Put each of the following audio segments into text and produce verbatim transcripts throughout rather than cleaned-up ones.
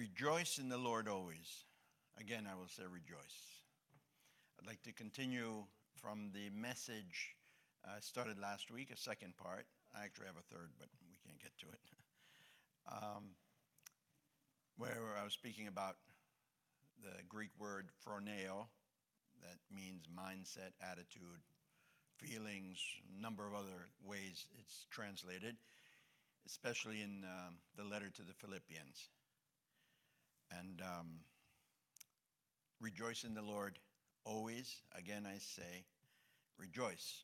Rejoice in the Lord always. Again, I will say rejoice. I'd like to continue from the message I started last week, a second part. I actually have a third, but we can't get to it. Um, where I was speaking about the Greek word phroneo, that means mindset, attitude, feelings, a number of other ways it's translated, especially in um, the letter to the Philippians. And um, rejoice in the Lord always. Again, I say, rejoice.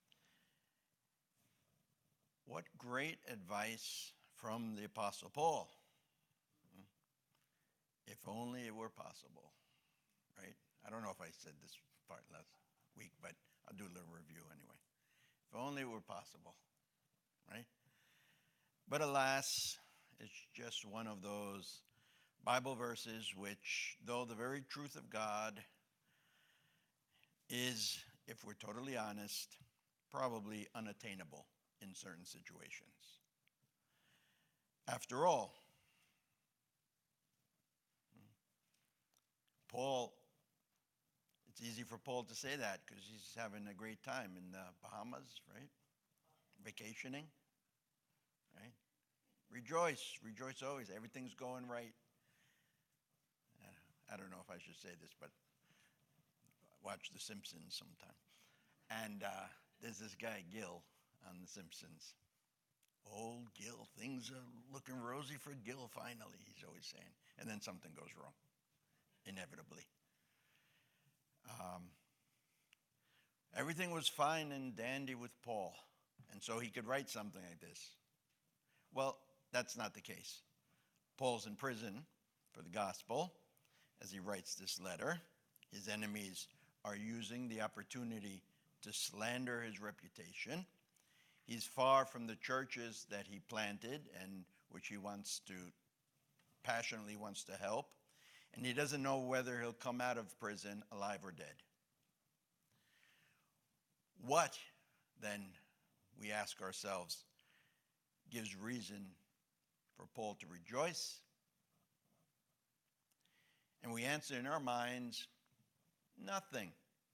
What great advice from the Apostle Paul. If only it were possible, right? I don't know if I said this part last week, but I'll do a little review anyway. If only it were possible, right? But alas, it's just one of those Bible verses which, though the very truth of God is, if we're totally honest, probably unattainable in certain situations. After all, Paul, it's easy for Paul to say that because he's having a great time in the Bahamas, right? Vacationing, right? Rejoice, rejoice always. Everything's going right. I don't know if I should say this, but watch The Simpsons sometime. And uh, there's this guy, Gil, on The Simpsons. Old Gil, things are looking rosy for Gil finally, he's always saying. And then something goes wrong, inevitably. Um, everything was fine and dandy with Paul, and so he could write something like this. Well, that's not the case. Paul's in prison for the gospel as he writes this letter. His enemies are using the opportunity to slander his reputation. He's far from the churches that he planted and which he wants to, passionately wants to help. And he doesn't know whether he'll come out of prison alive or dead. What, then, we ask ourselves, gives reason for Paul to rejoice? And we answer in our minds, nothing.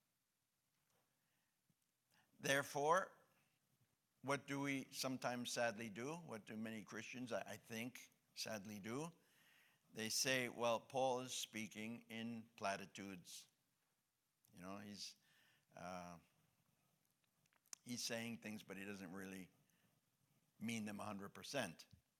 Therefore, what do we sometimes sadly do? What do many Christians, I think, sadly do? They say, well, Paul is speaking in platitudes. You know, he's uh, he's saying things, but he doesn't really mean them one hundred percent.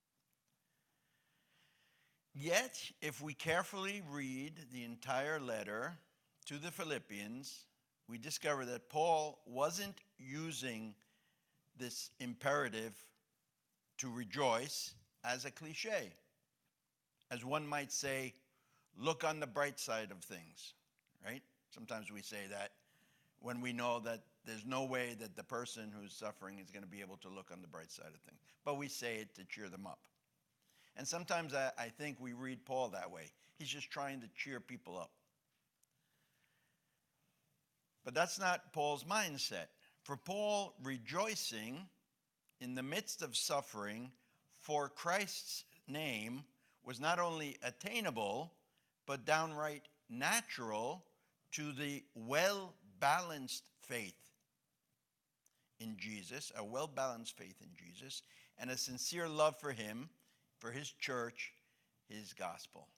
Yet, if we carefully read the entire letter to the Philippians, we discover that Paul wasn't using this imperative to rejoice as a cliche. As one might say, look on the bright side of things, right? Sometimes we say that when we know that there's no way that the person who's suffering is going to be able to look on the bright side of things. But we say it to cheer them up. And sometimes I, I think we read Paul that way. He's just trying to cheer people up. But that's not Paul's mindset. For Paul, rejoicing in the midst of suffering for Christ's name was not only attainable, but downright natural to the well-balanced faith in Jesus, a well-balanced faith in Jesus, and a sincere love for him, for his church, his gospel.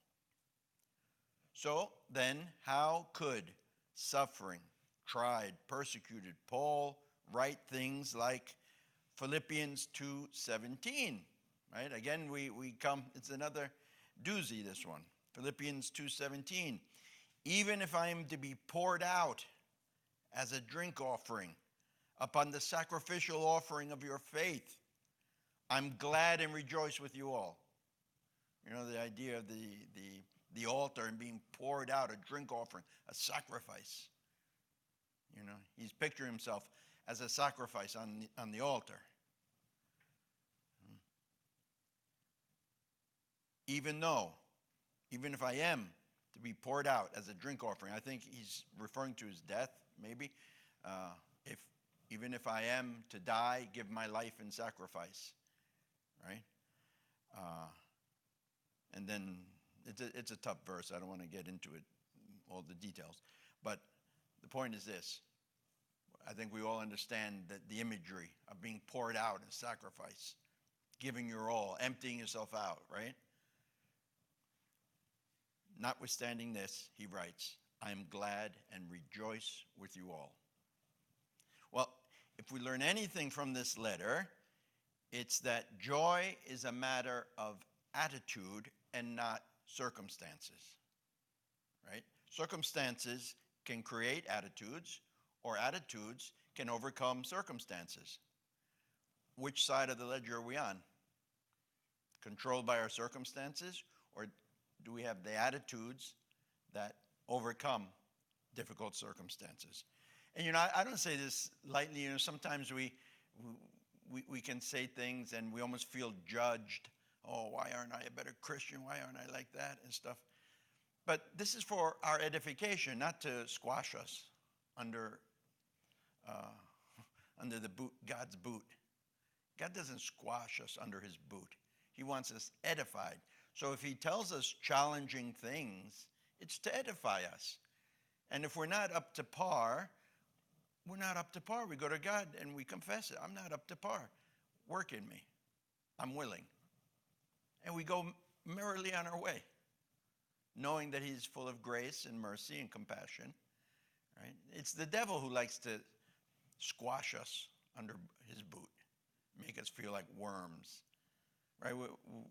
So then, how could suffering, tried, persecuted Paul write things like Philippians two seventeen? Right? Again, we, we come, it's another doozy, this one. Philippians two seventeen. Even if I am to be poured out as a drink offering upon the sacrificial offering of your faith, I'm glad and rejoice with you all. You know, the idea of the, the, the altar and being poured out, a drink offering, a sacrifice. You know, he's picturing himself as a sacrifice on the, on the altar. Even though, even if I am to be poured out as a drink offering, I think he's referring to his death, maybe. Uh, if even if I am to die, give my life in sacrifice, right? Uh, and then it's a, it's a tough verse. I don't want to get into it, all the details. But the point is this. I think we all understand that the imagery of being poured out in sacrifice, giving your all, emptying yourself out, right? Notwithstanding this, he writes, I am glad and rejoice with you all. Well, if we learn anything from this letter, it's that joy is a matter of attitude and not circumstances, right? Circumstances can create attitudes, or attitudes can overcome circumstances. Which side of the ledger are we on? Controlled by our circumstances, or do we have the attitudes that overcome difficult circumstances? And you know, I, I don't say this lightly. You know, sometimes we, we we can say things and we almost feel judged. Oh, why aren't I a better Christian? Why aren't I like that and stuff? But this is for our edification, not to squash us under uh, under the boot, God's boot. God doesn't squash us under his boot. He wants us edified. So if he tells us challenging things, it's to edify us. And if we're not up to par, we're not up to par. We go to God and we confess it. I'm not up to par. Work in me. I'm willing. And we go merrily on our way, knowing that he's full of grace and mercy and compassion. Right? It's the devil who likes to squash us under his boot, make us feel like worms. Right? We, we,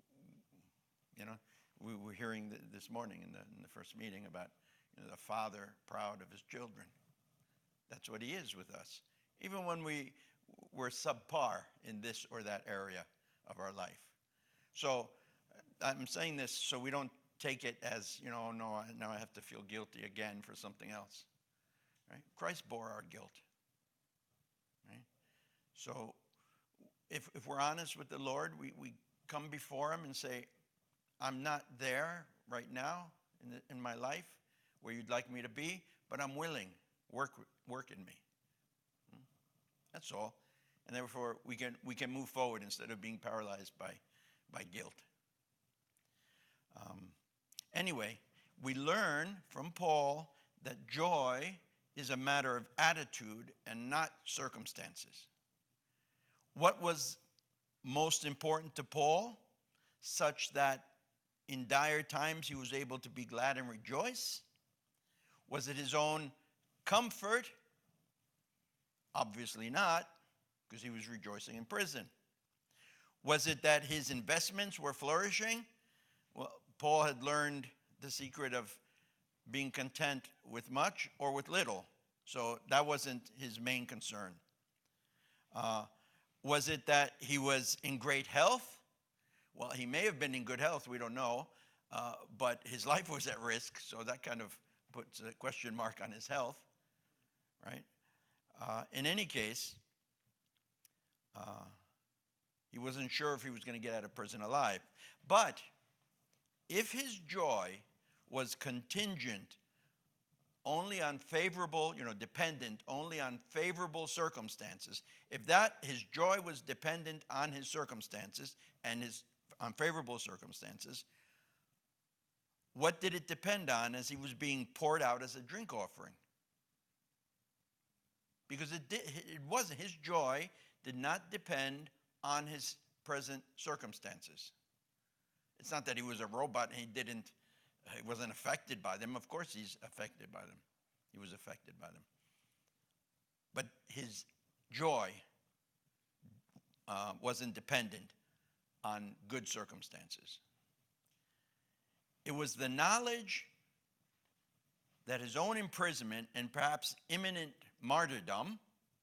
you know, we were hearing this morning in the, in the first meeting about, you know, the father proud of his children. That's what he is with us. Even when we, we're subpar in this or that area of our life. So I'm saying this so we don't take it as, you know, no, now I have to feel guilty again for something else. Right? Christ bore our guilt. Right? So if, if we're honest with the Lord, we, we come before him and say, I'm not there right now in, the, in my life where you'd like me to be, but I'm willing. Work, work in me. That's all. And therefore, we can, we can move forward instead of being paralyzed by, by guilt. Um, anyway, we learn from Paul that joy is a matter of attitude and not circumstances. What was most important to Paul, such that in dire times he was able to be glad and rejoice? Was it his own comfort? Obviously not, because he was rejoicing in prison. Was it that his investments were flourishing? Well, Paul had learned the secret of being content with much or with little, so that wasn't his main concern. Uh, was it that he was in great health? Well, he may have been in good health, we don't know, uh, but his life was at risk, so that kind of puts a question mark on his health, right? Uh, in any case, uh, he wasn't sure if he was going to get out of prison alive. But if his joy was contingent only on favorable, you know, dependent only on favorable circumstances, if that, his joy was dependent on his circumstances and his on favorable circumstances, what did it depend on as he was being poured out as a drink offering? Because it, did, it wasn't, his joy did not depend on his present circumstances. It's not that he was a robot and he didn't, he wasn't affected by them. Of course he's affected by them. He was affected by them. But his joy uh, wasn't dependent on good circumstances. It was the knowledge that his own imprisonment and perhaps imminent martyrdom,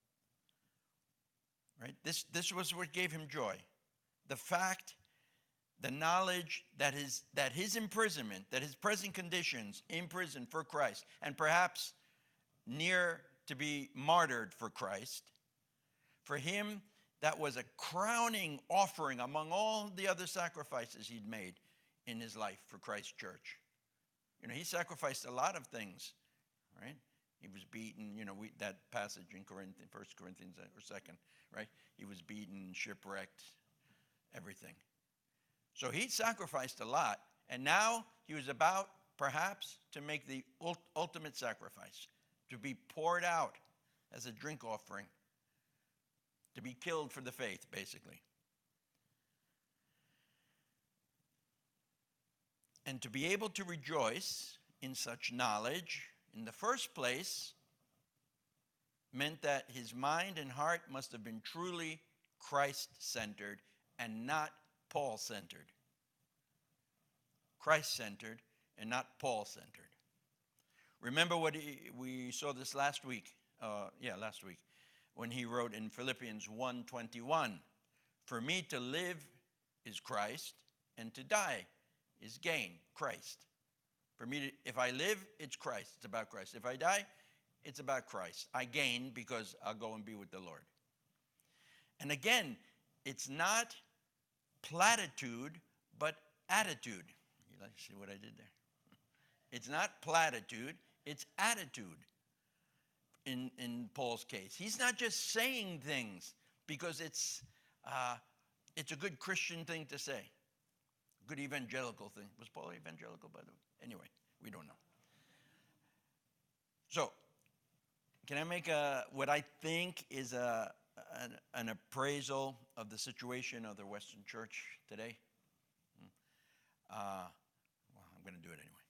right? This, this was what gave him joy. The fact, the knowledge that his, that his imprisonment, that his present conditions in prison for Christ, and perhaps near to be martyred for Christ, for him, that was a crowning offering among all the other sacrifices he'd made in his life for Christ's church. You know, he sacrificed a lot of things, right? He was beaten, you know, we, that passage in Corinthians, First Corinthians or Second, right? He was beaten, shipwrecked, everything. So he sacrificed a lot, And now he was about, perhaps, to make the ult- ultimate sacrifice, to be poured out as a drink offering, to be killed for the faith, basically. And to be able to rejoice in such knowledge, in the first place, meant that his mind and heart must have been truly Christ-centered and not Paul-centered. Christ-centered and not Paul-centered. Remember what he, we saw this last week, uh, yeah, last week, when he wrote in Philippians one twenty-one, "For me to live is Christ, and to die is gain, Christ." For me, to, if I live, it's Christ. It's about Christ. If I die, it's about Christ. I gain because I'll go and be with the Lord. And again, it's not platitude, but attitude. You like to see what I did there? It's not platitude, it's attitude in, in Paul's case. He's not just saying things because it's, uh, it's a good Christian thing to say. Good evangelical thing. Was Paul evangelical, by the way? Anyway, we don't know. So, can I make a what I think is a an, an appraisal of the situation of the Western Church today? Uh, well, I'm going to do it anyway.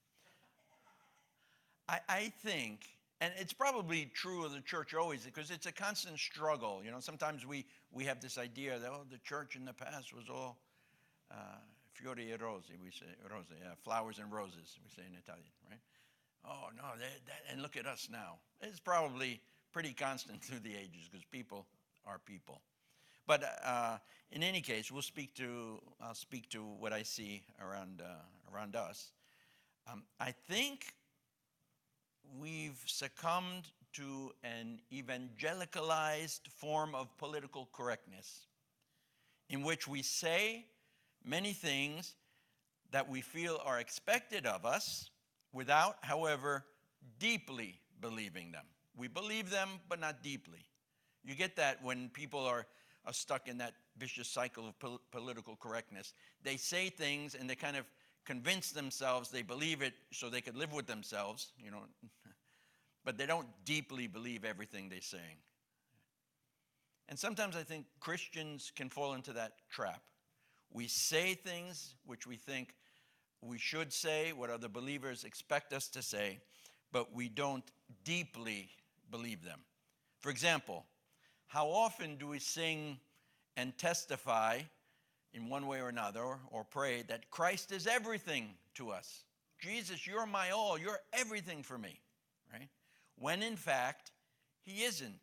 I, I think, and it's probably true of the church always, because it's a constant struggle. You know, sometimes we, we have this idea that, oh, the church in the past was all uh, fiori e rose, we say, rose, yeah, flowers and roses, we say in Italian, right? Oh, no, they, that, and look at us now. It's probably pretty constant through the ages, because people are people. But uh, in any case, we'll speak to, I'll speak to what I see around, uh, around us. Um, I think we've succumbed to an evangelicalized form of political correctness in which we say many things that we feel are expected of us without, however, deeply believing them. We believe them, but not deeply. You get that when people are, are stuck in that vicious cycle of pol- political correctness. They say things and they kind of convince themselves they believe it so they could live with themselves, you know, but they don't deeply believe everything they're saying. And sometimes I think Christians can fall into that trap. We say things which we think we should say, what other believers expect us to say, but we don't deeply believe them. For example, how often do we sing and testify in one way or another, or, or pray that Christ is everything to us? Jesus, you're my all, you're everything for me, right? When in fact, he isn't.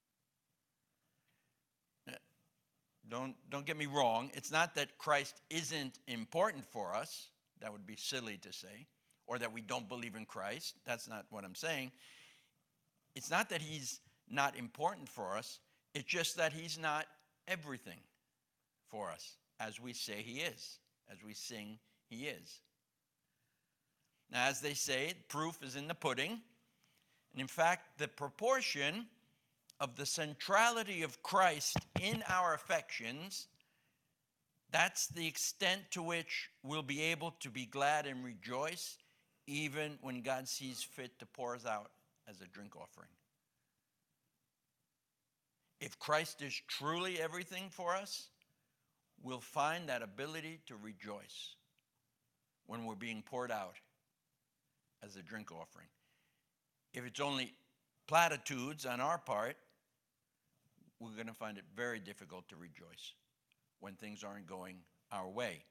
Don't, don't get me wrong, it's not that Christ isn't important for us. That would be silly to say, or that we don't believe in Christ. That's not what I'm saying. It's not that he's not important for us. It's just that he's not everything for us, as we say he is, as we sing he is. Now, as they say, proof is in the pudding. And in fact, the proportion of the centrality of Christ in our affections, that's the extent to which we'll be able to be glad and rejoice even when God sees fit to pour us out as a drink offering. If Christ is truly everything for us, we'll find that ability to rejoice when we're being poured out as a drink offering. If it's only platitudes on our part, we're going to find it very difficult to rejoice when things aren't going our way.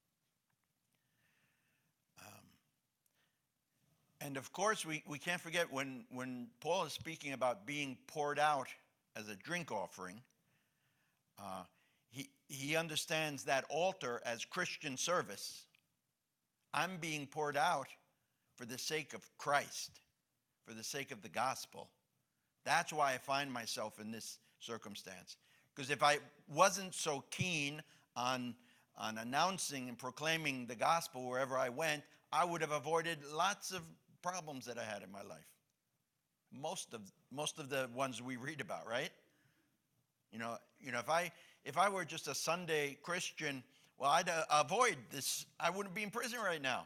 Um, and of course, we, we can't forget when, when Paul is speaking about being poured out as a drink offering, uh, he, he understands that altar as Christian service. I'm being poured out for the sake of Christ, for the sake of the gospel. That's why I find myself in this circumstance. Because if I wasn't so keen on, on announcing and proclaiming the gospel wherever I went, I would have avoided lots of problems that I had in my life. Most of most of the ones we read about, right? You know, you know, if I if I were just a Sunday Christian Well, I'd uh, avoid this. I wouldn't be in prison right now.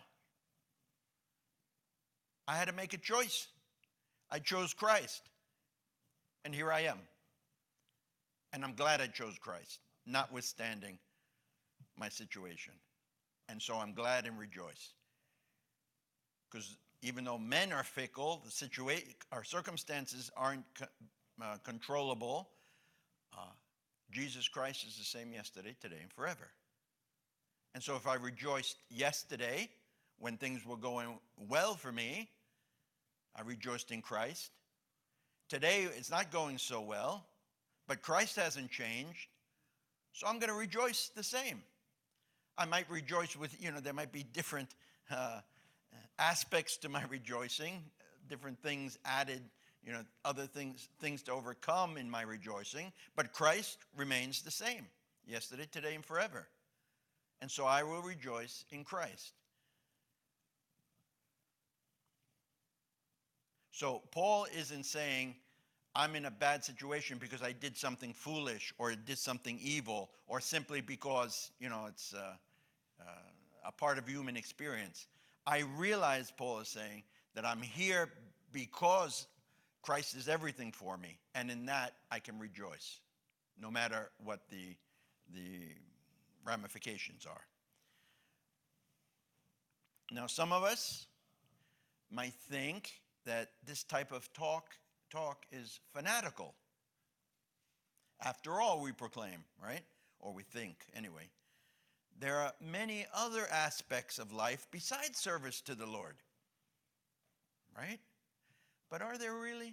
I had to make a choice. I chose Christ. And here I am. And I'm glad I chose Christ, notwithstanding my situation. And so I'm glad and rejoice. Because even though men are fickle, the situation, our circumstances aren't co- uh, controllable, uh, Jesus Christ is the same yesterday, today, and forever. And so if I rejoiced yesterday when things were going well for me, I rejoiced in Christ. Today it's not going so well, but Christ hasn't changed, so I'm going to rejoice the same. I might rejoice with, you know, there might be different uh, aspects to my rejoicing, different things added, you know, other things, things to overcome in my rejoicing, but Christ remains the same, yesterday, today, and forever. And so I will rejoice in Christ. So Paul isn't saying, I'm in a bad situation because I did something foolish or did something evil or simply because, you know, it's uh, uh, a part of human experience. I realize, Paul is saying, that I'm here because Christ is everything for me. And in that, I can rejoice, no matter what the, the ramifications are. Now, some of us might think that this type of talk talk is fanatical. After all, we proclaim, right? Or we think, anyway. There are many other aspects of life besides service to the Lord, right? But are there really?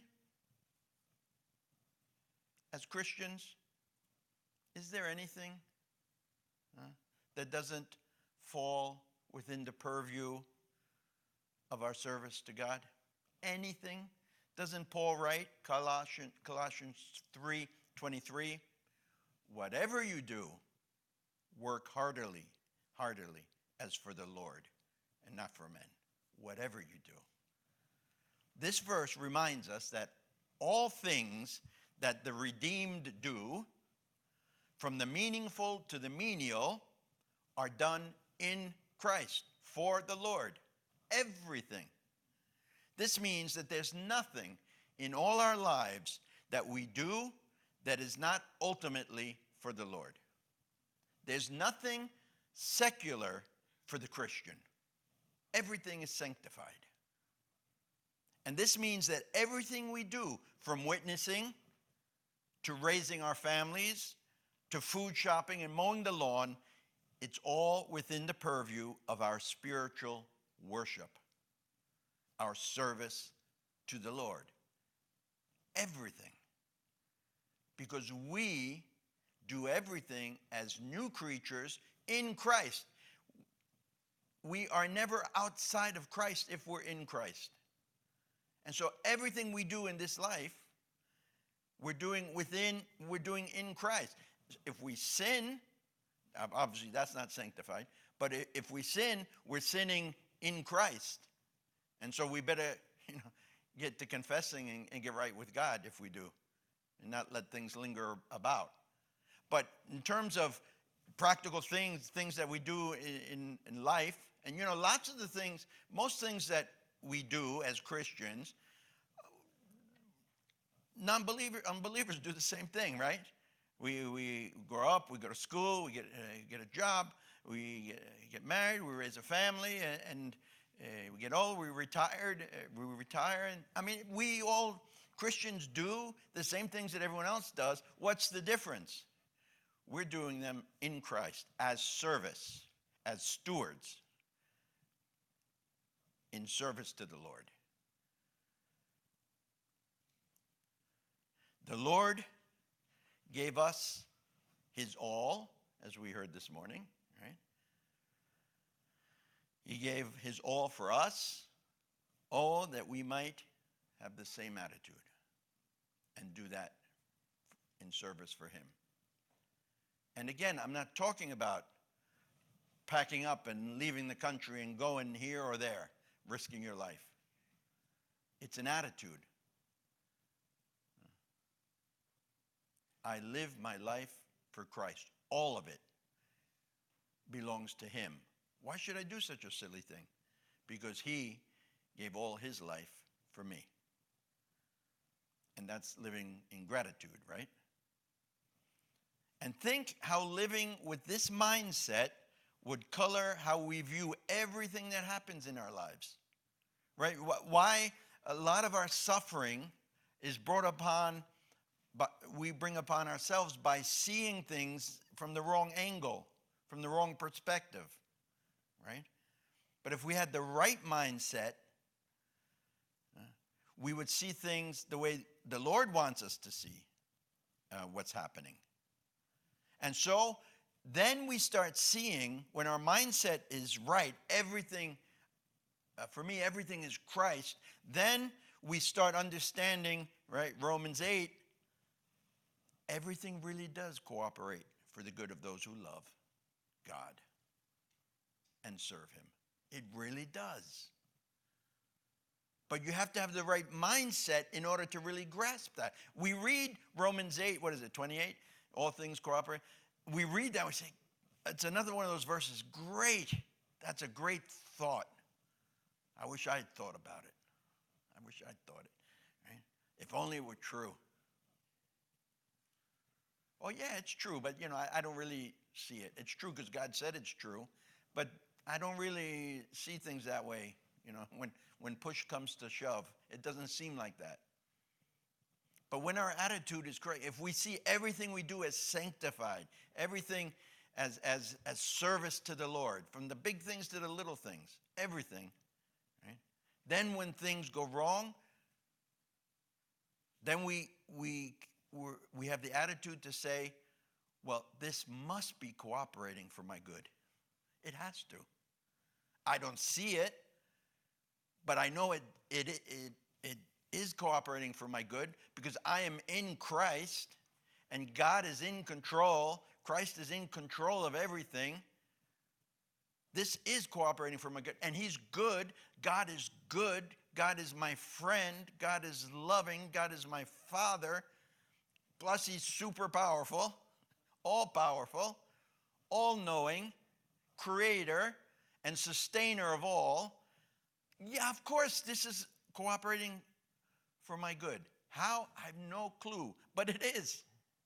As Christians, is there anything uh, that doesn't fall within the purview of our service to God? Anything? Doesn't Paul write, Colossians, Colossians three twenty-three, whatever you do, work heartily, heartily, as for the Lord and not for men. Whatever you do. This verse reminds us that all things that the redeemed do, from the meaningful to the menial, are done in Christ, for the Lord. Everything. This means that there's nothing in all our lives that we do that is not ultimately for the Lord. There's nothing secular for the Christian. Everything is sanctified. And this means that everything we do, from witnessing to raising our families to food shopping and mowing the lawn, it's all within the purview of our spiritual worship, our service to the Lord. Everything. Because we do everything as new creatures in Christ. We are never outside of Christ if we're in Christ. And so everything we do in this life, we're doing within, we're doing in Christ. If we sin, obviously that's not sanctified, but if we sin, we're sinning in Christ. And so we better, you know, get to confessing and, and get right with God if we do, and not let things linger about. But in terms of practical things, things that we do in, in, in life, and you know, lots of the things, most things that we do as Christians, non-believers, unbelievers do the same thing, right? We we grow up, we go to school, we get uh, get a job, we get, get married, we raise a family, and, and uh, we get old, we retired, uh, we retire, and I mean, we all Christians do the same things that everyone else does. What's the difference? We're doing them in Christ as service, as stewards, in service to the Lord. The Lord gave us his all, as we heard this morning, right? He gave his all for us, oh, that we might have the same attitude and do that in service for him. And again, I'm not talking about packing up and leaving the country and going here or there, risking your life. It's an attitude. I live my life for Christ, all of it. belongs to him. Why should I do such a silly thing? Because he gave all his life for me. And that's living in gratitude, right? And think how living with this mindset would color how we view everything that happens in our lives, right? Why a lot of our suffering is brought upon, but we bring upon ourselves by seeing things from the wrong angle, from the wrong perspective, right? But if we had the right mindset, uh, we would see things the way the Lord wants us to see uh, what's happening. And so then we start seeing, when our mindset is right, everything, uh, for me, everything is Christ, then we start understanding, right, Romans eight, everything really does cooperate for the good of those who love God and serve him. It really does. But you have to have the right mindset in order to really grasp that. We read Romans eight, what is it, twenty-eight? All things cooperate. We read that, we say, it's another one of those verses. Great. That's a great thought. I wish I'd thought about it. I wish I'd thought it. Right? If only it were true. Oh, yeah, it's true, but, you know, I, I don't really see it. It's true because God said it's true, but I don't really see things that way. You know, when, when push comes to shove, it doesn't seem like that. But when our attitude is correct, if we see everything we do as sanctified, everything as, as, as service to the Lord, from the big things to the little things, everything, right? Then when things go wrong, then we, we, we're, we have the attitude to say, well, this must be cooperating for my good. It has to. I don't see it, but I know it, it, it, it, it is cooperating for my good because I am in Christ and God is in control. Christ is in control of everything. This is cooperating for my good. And he's good. God is good. God is my friend. God is loving. God is my Father. Plus he's super powerful, all powerful, all knowing, creator and sustainer of all. Yeah, of course this is cooperating for my good. How? I have no clue, but it is.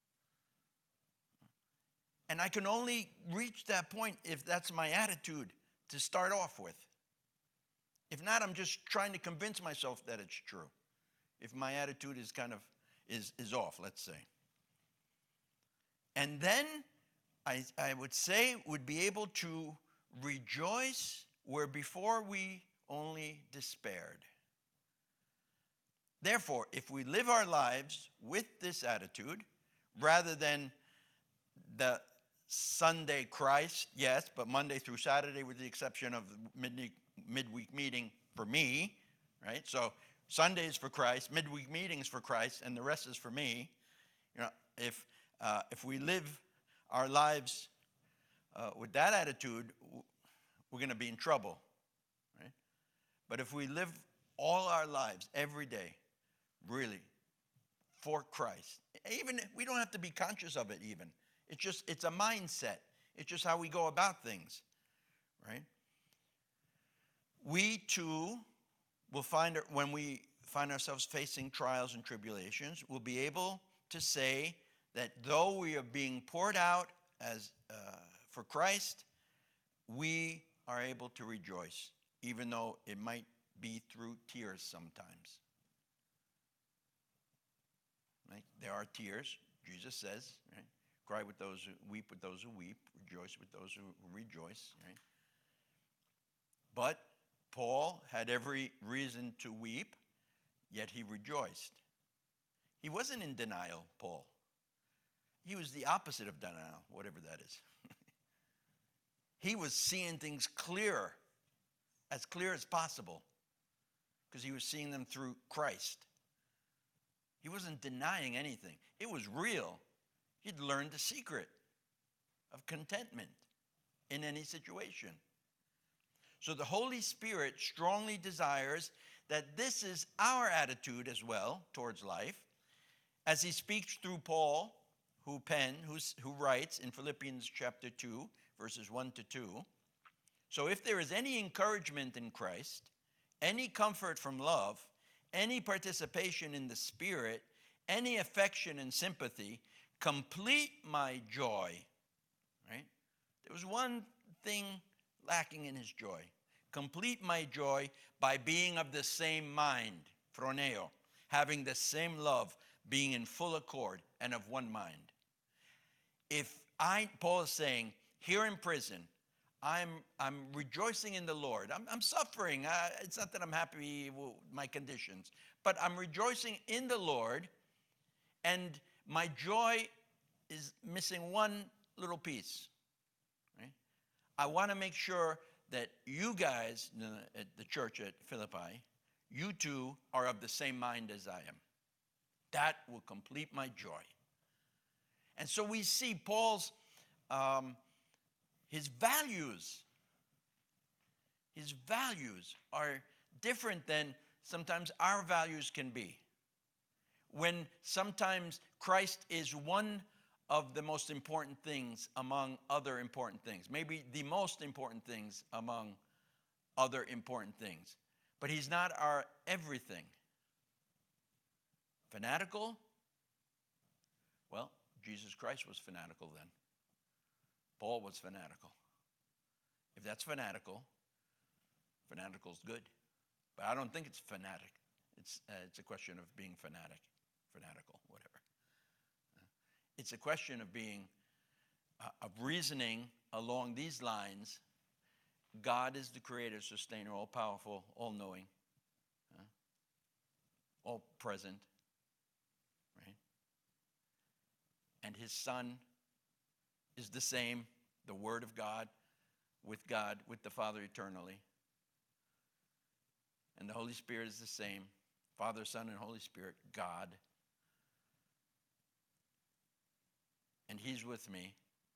And I can only reach that point if that's my attitude to start off with. If not, I'm just trying to convince myself that it's true. If my attitude is kind of, is, is off, let's say. And then I, I would say would be able to rejoice where before we only despaired. Therefore, if we live our lives with this attitude, rather than the Sunday Christ, yes, but Monday through Saturday with the exception of the midweek, midweek meeting for me, right? So Sunday is for Christ, midweek meetings for Christ, and the rest is for me. You know, if uh, if we live our lives uh, with that attitude, we're going to be in trouble, right? But if we live all our lives, every day, really, for Christ, even we don't have to be conscious of it even. It's just, it's a mindset. It's just how we go about things, right? We too will find, when we find ourselves facing trials and tribulations, we'll be able to say that though we are being poured out as uh, for Christ, we are able to rejoice, even though it might be through tears sometimes. Right? There are tears, Jesus says, right? Cry with those who weep with those who weep, rejoice with those who rejoice, right? But Paul had every reason to weep, yet he rejoiced. He wasn't in denial, Paul. He was the opposite of denial, whatever that is. He was seeing things clearer, as clear as possible, because he was seeing them through Christ. He wasn't denying anything. It was real. He'd learned the secret of contentment in any situation. So the Holy Spirit strongly desires that this is our attitude as well towards life, as he speaks through Paul, who pen, who's, who writes in Philippians chapter two, verses one to two. So if there is any encouragement in Christ, any comfort from love, any participation in the Spirit, any affection and sympathy, complete my joy. Right? There was one thing lacking in his joy. Complete my joy by being of the same mind, phroneo, having the same love, being in full accord and of one mind. If I, Paul is saying, here in prison, I'm, I'm rejoicing in the Lord. I'm, I'm suffering. Uh, it's not that I'm happy with my conditions, but I'm rejoicing in the Lord, and my joy is missing one little piece. Right? I want to make sure that you guys at the church at Philippi, you too are of the same mind as I am. That will complete my joy. And so we see Paul's, um, his values, his values are different than sometimes our values can be. When sometimes Christ is one of the most important things among other important things, maybe the most important things among other important things, but he's not our everything. Fanatical? Well, Jesus Christ was fanatical then. Paul was fanatical. If that's fanatical, fanatical is good. But I don't think it's fanatic. It's, uh, it's a question of being fanatic, fanatical, whatever. Uh, it's a question of being, uh, of reasoning along these lines. God is the creator, sustainer, all-powerful, all-knowing, uh, all-present, right? And his Son is the same, the Word of God, with God, with the Father eternally. And the Holy Spirit is the same, Father, Son, and Holy Spirit, God. And he's with me.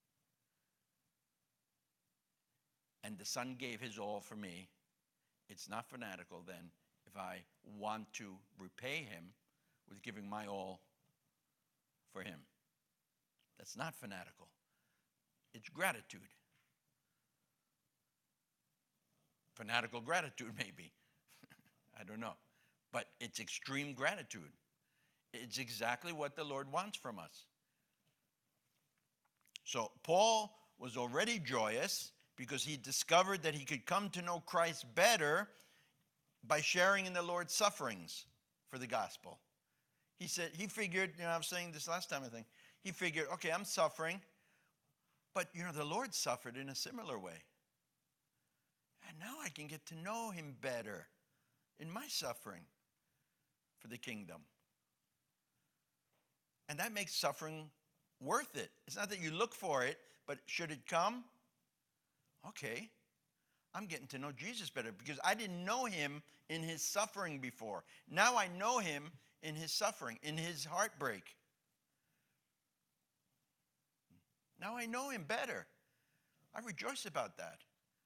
And the Son gave his all for me. It's not fanatical then if I want to repay him with giving my all for him. That's not fanatical. It's gratitude. Fanatical gratitude, maybe. I don't know. But it's extreme gratitude. It's exactly what the Lord wants from us. So Paul was already joyous because he discovered that he could come to know Christ better by sharing in the Lord's sufferings for the gospel. He said, he figured, you know, I was saying this last time, I think, he figured, okay, I'm suffering, but, you know, the Lord suffered in a similar way. And now I can get to know him better in my suffering for the kingdom. And that makes suffering worth it. It's not that you look for it, but should it come? Okay, I'm getting to know Jesus better because I didn't know him in his suffering before. Now I know him in his suffering, in his heartbreak. Now I know him better. I rejoice about that.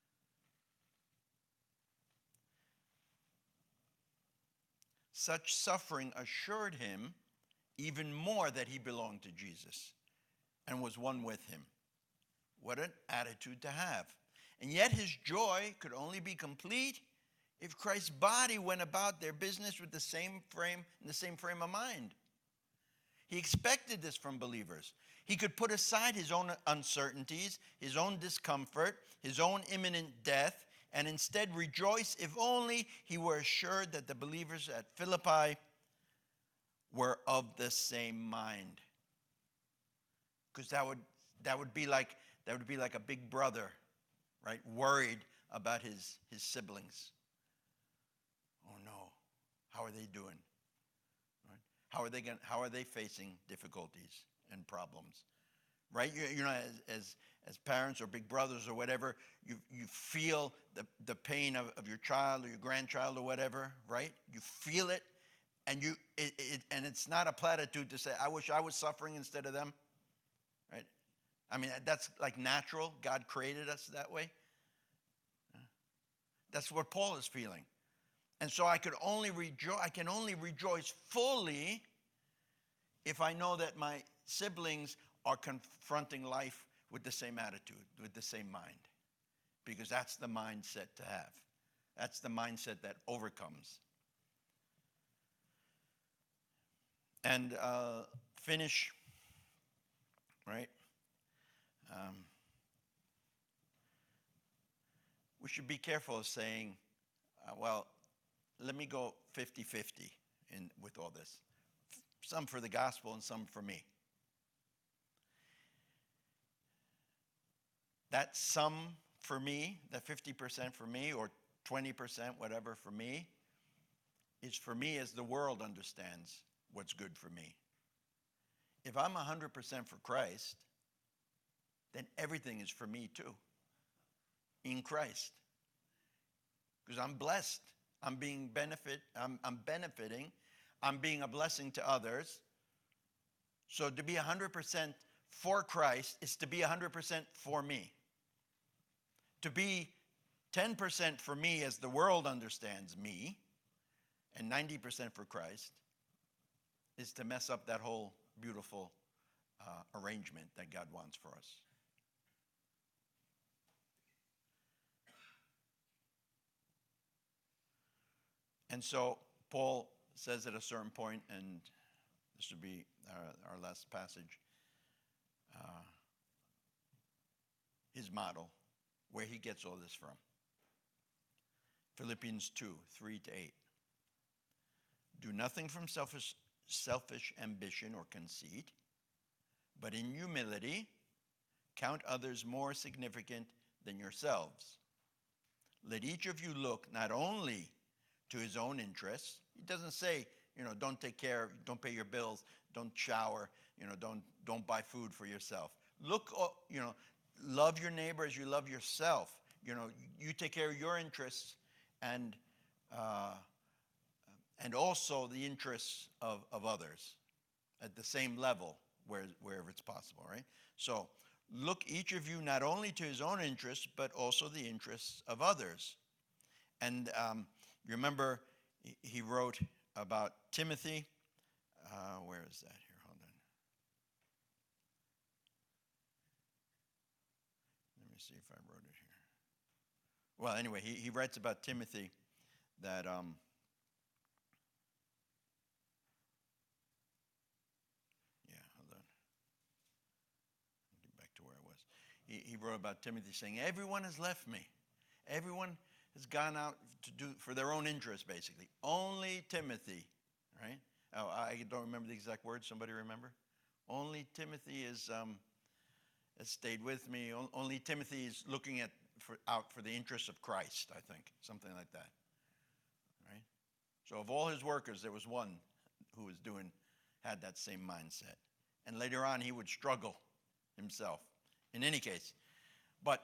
Such suffering assured him even more that he belonged to Jesus and was one with him. What an attitude to have. And yet his joy could only be complete if Christ's body went about their business with the same frame, in the same frame of mind. He expected this from believers. He could put aside his own uncertainties, his own discomfort, his own imminent death, and instead rejoice if only he were assured that the believers at Philippi were of the same mind. Because that would that would be like that would be like a big brother, right? Worried about his, his siblings. Oh no, how are they doing? Right? How are they going how are they facing difficulties and problems? Right? You, you know, as, as as parents or big brothers or whatever, you you feel the, the pain of, of your child or your grandchild or whatever, right? You feel it, and you it, it and it's not a platitude to say, I wish I was suffering instead of them. Right? I mean, that's like natural. God created us that way. That's what Paul is feeling. And so I could only rejoice, I can only rejoice fully if I know that my siblings are confronting life with the same attitude, with the same mind, because that's the mindset to have. That's the mindset that overcomes. And uh, finish, right? Um, we should be careful of saying, uh, well, let me go fifty-fifty in with all this. Some for the gospel and some for me. That some for me, that fifty percent for me, or twenty percent, whatever for me, is for me as the world understands what's good for me. If I'm one hundred percent for Christ, then everything is for me too, in Christ. Because I'm blessed. I'm being benefit, I'm, I'm benefiting. I'm being a blessing to others. So to be one hundred percent for Christ is to be one hundred percent for me. To be ten percent for me as the world understands me, and ninety percent for Christ, is to mess up that whole beautiful uh, arrangement that God wants for us. And so Paul says at a certain point, and this would be our, our last passage, uh, his model, where he gets all this from. Philippians two, three to eight. Do nothing from selfish, selfish ambition or conceit, but in humility count others more significant than yourselves. Let each of you look not only to his own interests. He doesn't say, you know, don't take care, don't pay your bills, don't shower, you know, don't don't buy food for yourself. Look, you know, love your neighbor as you love yourself. You know, you take care of your interests and uh, and also the interests of, of others at the same level where, wherever it's possible, right? So look each of you not only to his own interests, but also the interests of others. And um, you remember he wrote about Timothy. Uh, where is that here? Hold on. Let me see if I wrote it here. Well, anyway, he, he writes about Timothy that um, yeah, hold on. Get back to where I was. He, he wrote about Timothy saying, everyone has left me. Everyone has gone out to do for their own interest, basically. Only Timothy, right? Oh, I don't remember the exact words. Somebody remember? Only Timothy is um, has stayed with me. O- only Timothy is looking at for, out for the interests of Christ, I think, something like that, right? So of all his workers, there was one who was doing, had that same mindset. And later on, he would struggle himself. In any case, but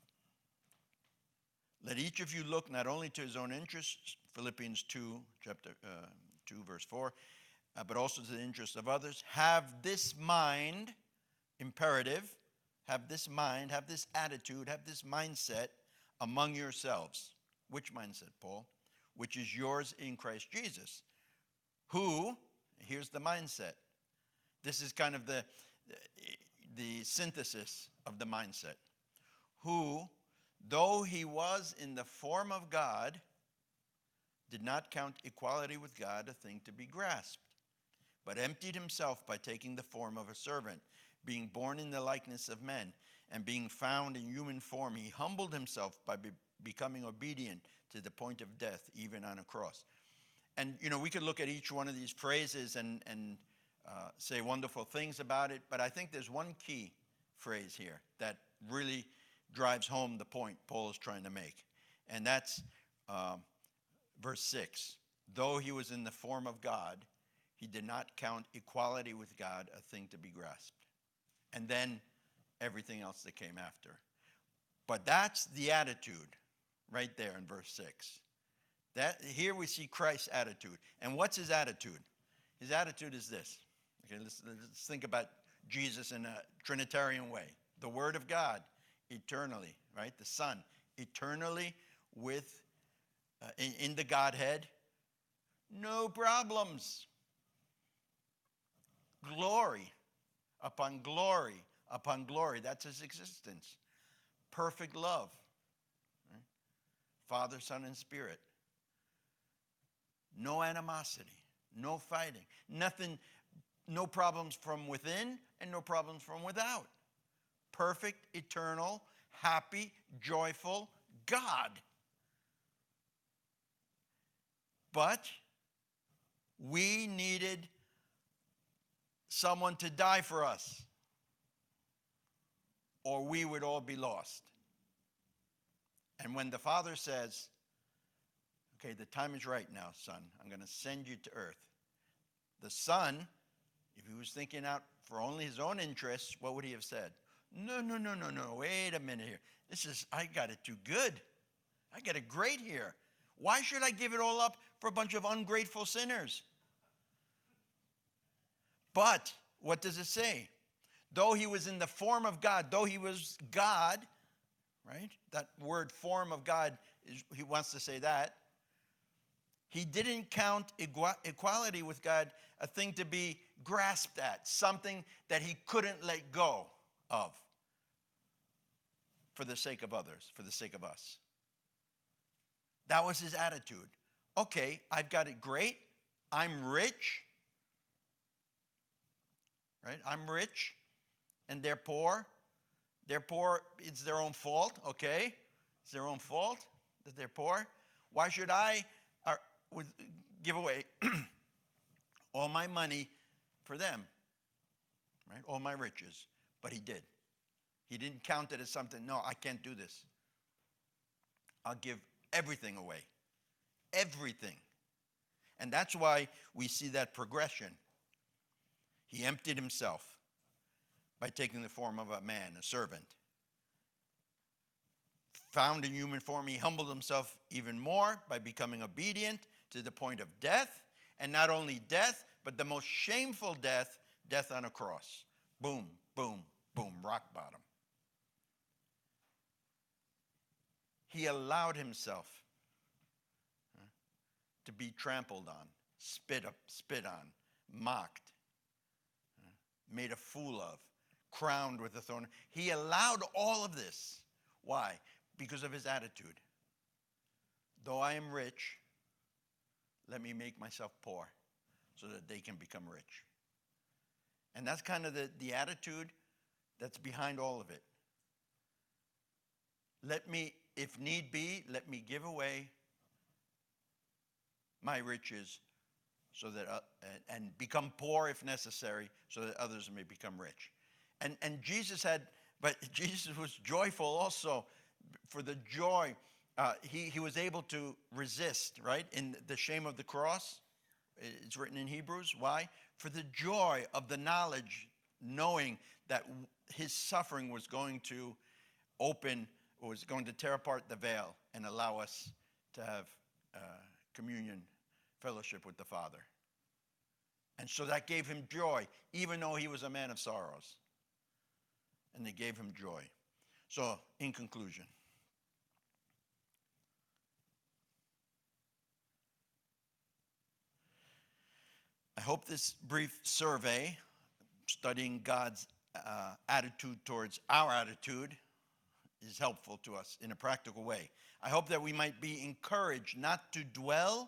let each of you look not only to his own interests, Philippians two, chapter uh, two, verse four, uh, but also to the interests of others. Have this mind, imperative, have this mind, have this attitude, have this mindset among yourselves. Which mindset, Paul? Which is yours in Christ Jesus. Who, here's the mindset. This is kind of the, the synthesis of the mindset. Who, though he was in the form of God, did not count equality with God a thing to be grasped, but emptied himself by taking the form of a servant, being born in the likeness of men, and being found in human form, he humbled himself by be- becoming obedient to the point of death, even on a cross. And, you know, we could look at each one of these phrases and, and uh, say wonderful things about it, but I think there's one key phrase here that really drives home the point Paul is trying to make. And that's um, verse six. Though he was in the form of God, he did not count equality with God a thing to be grasped. And then everything else that came after. But that's the attitude right there in verse six. That, here we see Christ's attitude. And what's his attitude? His attitude is this. Okay, let's, let's think about Jesus in a Trinitarian way. The Word of God, eternally, right? The Son, eternally with, uh, in, in the Godhead, no problems. Glory upon glory upon glory. That's his existence. Perfect love. Right? Father, Son, and Spirit. No animosity. No fighting. Nothing, no problems from within and no problems from without. Perfect, eternal, happy, joyful God. But we needed someone to die for us, or we would all be lost. And when the Father says, okay, the time is right now, son, I'm going to send you to earth. The Son, if he was thinking out for only his own interests, what would he have said? No, no, no, no, no, wait a minute here. This is, I got it too good. I got it great here. Why should I give it all up for a bunch of ungrateful sinners? But what does it say? Though he was in the form of God, though he was God, right? That word form of God, is, he wants to say that. He didn't count equality with God a thing to be grasped at, something that he couldn't let go of for the sake of others, for the sake of us. That was his attitude. Okay, I've got it great. I'm rich. Right? I'm rich and they're poor. They're poor, it's their own fault, okay? It's their own fault that they're poor. Why should I uh, with, give away all my money for them? Right? All my riches. But he did. He didn't count it as something, no, I can't do this. I'll give everything away. Everything. And that's why we see that progression. He emptied himself by taking the form of a man, a servant. Found in human form, he humbled himself even more by becoming obedient to the point of death. And not only death, but the most shameful death, death on a cross. Boom, boom, boom, rock bottom. He allowed himself to be trampled on, spit up, spit on, mocked, made a fool of, crowned with a thorn. He allowed all of this. Why? Because of his attitude. Though I am rich, let me make myself poor so that they can become rich. And that's kind of the, the attitude that's behind all of it. Let me, if need be, let me give away my riches so that uh, and become poor if necessary so that others may become rich. And and Jesus had, but Jesus was joyful also. For the joy, uh, he, he was able to resist, right? In the shame of the cross, it's written in Hebrews. Why? For the joy of the knowledge, knowing that his suffering was going to open, was going to tear apart the veil and allow us to have uh, communion, fellowship with the Father. And so that gave him joy, even though he was a man of sorrows. And they gave him joy. So, in conclusion, I hope this brief survey, studying God's uh, attitude towards our attitude, is helpful to us in a practical way. I hope that we might be encouraged not to dwell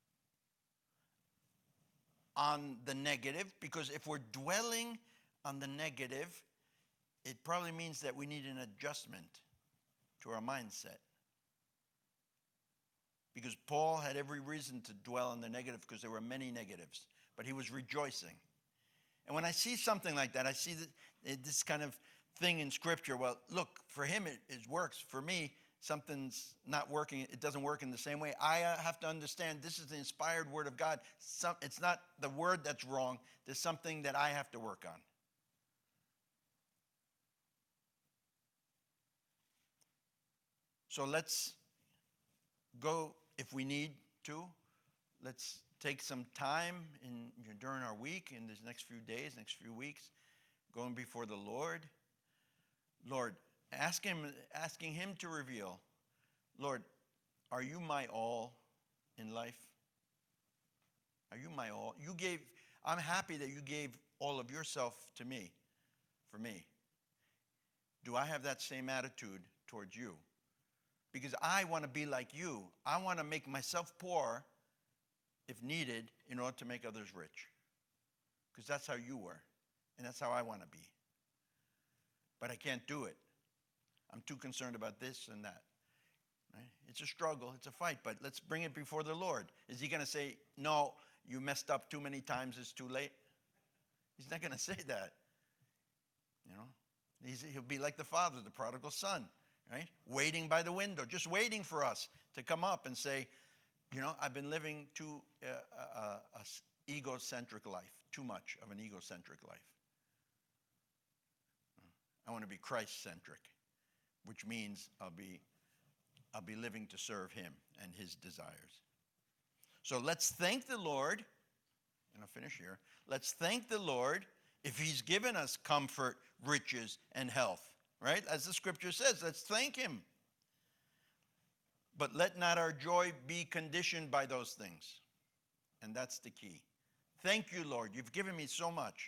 on the negative, because if we're dwelling on the negative, it probably means that we need an adjustment to our mindset. Because Paul had every reason to dwell on the negative because there were many negatives, but he was rejoicing. And when I see something like that, I see that this kind of thing in Scripture. Well, look, for him it, it works. For me, something's not working. It doesn't work in the same way. I uh, have to understand this is the inspired word of God. Some, it's not the word that's wrong. There's something that I have to work on. So let's go, if we need to, let's take some time in, during our week, in these next few days, next few weeks, going before the Lord. Lord, ask him, asking him to reveal, Lord, are you my all in life? Are you my all? You gave, I'm happy that you gave all of yourself to me, for me. do I have that same attitude towards you? Because I want to be like you. I want to make myself poor if needed in order to make others rich. Because that's how you were. And that's how I want to be. But I can't do it. I'm too concerned about this and that. Right? It's a struggle. It's a fight. But let's bring it before the Lord. Is he going to say, no, you messed up too many times, it's too late? He's not going to say that. You know, He's, he'll be like the father, the prodigal son, right? Waiting by the window, just waiting for us to come up and say, you know, I've been living too uh, uh, a egocentric life, too much of an egocentric life. I want to be Christ-centric, which means I'll be, I'll be living to serve him and his desires. So let's thank the Lord, and I'll finish here. Let's thank the Lord if he's given us comfort, riches, and health, right? As the scripture says, let's thank him. But let not our joy be conditioned by those things. And that's the key. Thank you, Lord. You've given me so much.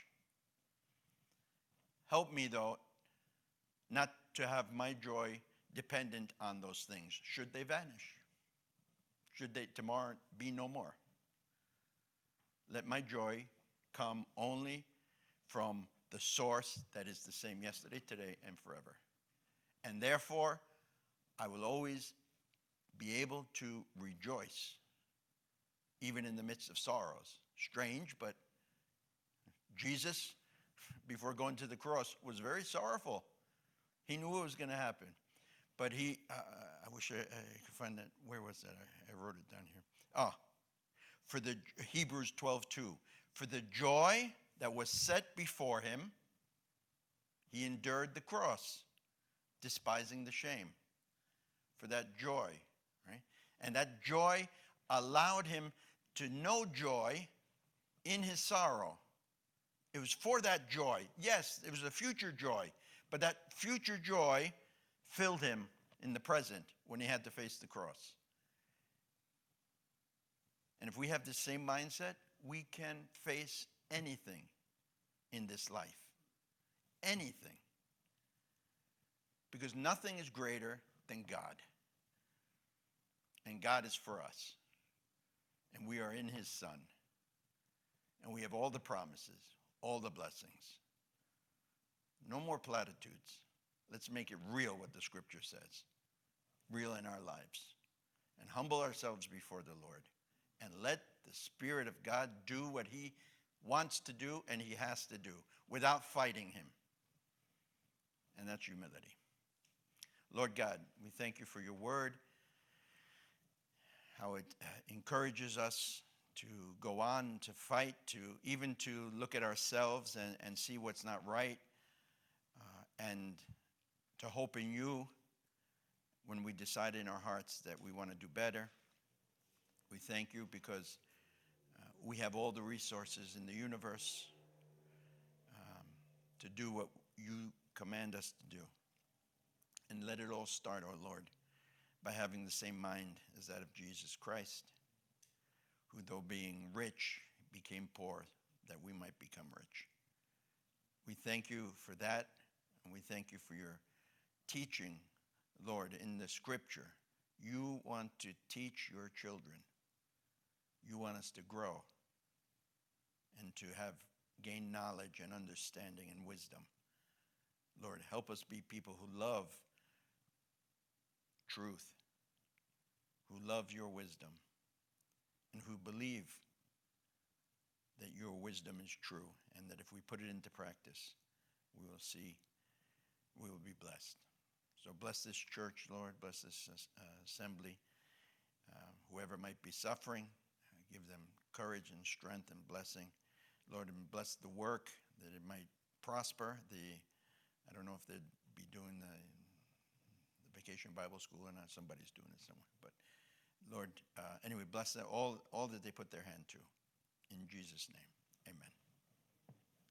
Help me, though, not to have my joy dependent on those things. Should they vanish? Should they tomorrow be no more? Let my joy come only from the source that is the same yesterday, today, and forever. And therefore, I will always be able to rejoice, even in the midst of sorrows. Strange, but Jesus, before going to the cross, was very sorrowful. He knew what was going to happen. But he, uh, I wish I, I could find that. Where was that? I, I wrote it down here. Ah, for the Hebrews twelve two. For the joy that was set before him, he endured the cross, despising the shame. For that joy, right? And that joy allowed him to know joy in his sorrow. It was for that joy. Yes, it was a future joy, but that future joy filled him in the present when he had to face the cross. And if we have the same mindset, we can face anything in this life. Anything. Because nothing is greater than God. And God is for us. And we are in his Son. And we have all the promises, all the blessings. No more platitudes. Let's make it real what the scripture says. Real in our lives. And humble ourselves before the Lord. And let the Spirit of God do what he wants to do and he has to do without fighting him. And that's humility. Lord God, we thank you for your word, how it uh, encourages us to go on, to fight, to even to look at ourselves and, and see what's not right, uh, and to hope in you when we decide in our hearts that we want to do better. We thank you because uh, we have all the resources in the universe um, to do what you command us to do. And let it all start, our Lord, by having the same mind as that of Jesus Christ, who though being rich became poor, that we might become rich. We thank you for that, and we thank you for your teaching, Lord, in the scripture. You want to teach your children. You want us to grow and to have gain knowledge and understanding and wisdom. Lord, help us be people who love truth, who love your wisdom, and who believe that your wisdom is true, and that if we put it into practice, we will see, we will be blessed. So bless this church, Lord, bless this uh, assembly, uh, whoever might be suffering, uh, give them courage and strength and blessing. Lord, and bless the work, that it might prosper. The, I don't know if they'd be doing the Vacation Bible School or not. Somebody's doing it somewhere. But Lord, uh, anyway, bless them, all, all that they put their hand to. In Jesus' name.